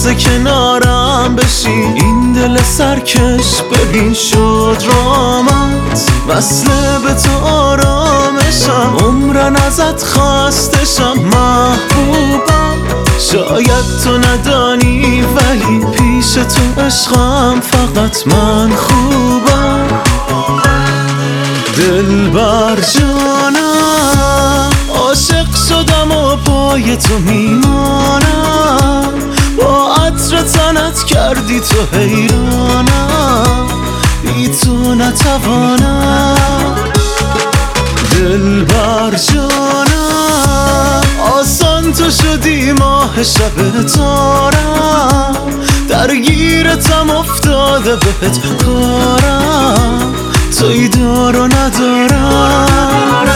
تازه کنارم بشین. این دل سرکش ببین شد رامت، وصله به تو آرامشم، عمرن ازت خواستشم محبوبم. شاید تو ندانی ولی پیش تو عشقم فقط من خوبم. دلبر جانم عاشق شدم و پای تو میمانم، با عطر تنت کردی تو حیرانم، بی تو نتوانم. دلبر جانم آسان تو شدی ماه شب تارم، درگیرتم افتاده بهت کارم، توی دار و ندارم.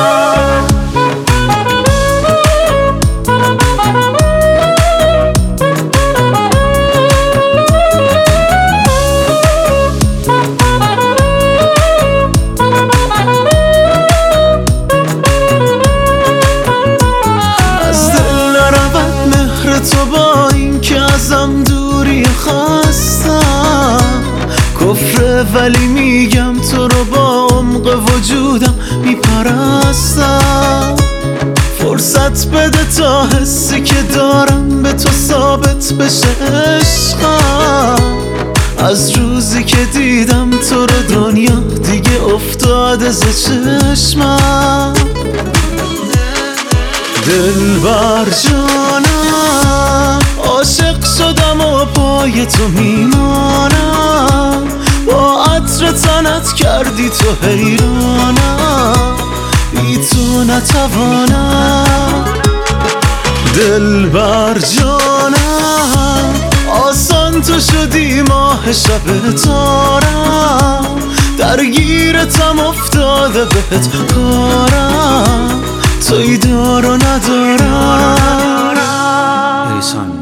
تو با این که ازم دوری خواستم کفره، ولی میگم تو رو با عمق وجودم میپرستم. فرصت بده تا حسی که دارم به تو ثابت بشه عشقم. از روزی که دیدم تو رو دنیا دیگه افتاده ز چشمم. دلبر جانم عاشق شدم و پای تو میمانم، با عطر تنت کردی تو حیرانم، بی تو نتوانم. دلبر جانم آسان تو شدی ماه شب تارم، درگیرتم افتاده بهت کارم، توی دار و ندارم.